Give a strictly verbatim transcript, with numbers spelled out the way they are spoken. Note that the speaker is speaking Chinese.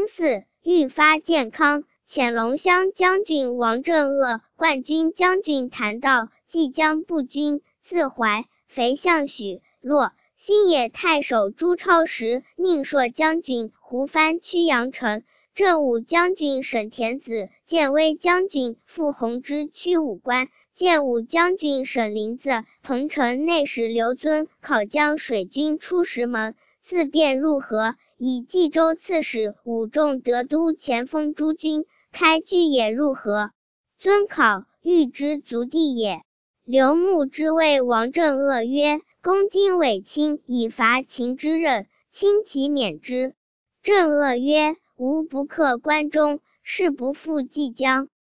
巳，愈发健康。潜龙乡将军王镇恶、冠军将军谭道、济江步军自淮、肥相许、洛、新野太守朱超时、宁朔将军胡藩曲阳城、镇武将军沈田子、建威将军傅弘之曲武关、建武将军沈林子、彭城内史刘遵考江水军出石门，自便入河，以冀州刺史武仲得都前锋诸军，开巨野入河。遵考，欲之族弟也。刘穆之谓王镇恶曰：公今委卿以伐秦之任，轻其免之。镇恶曰：吾不克关中，誓不复济江。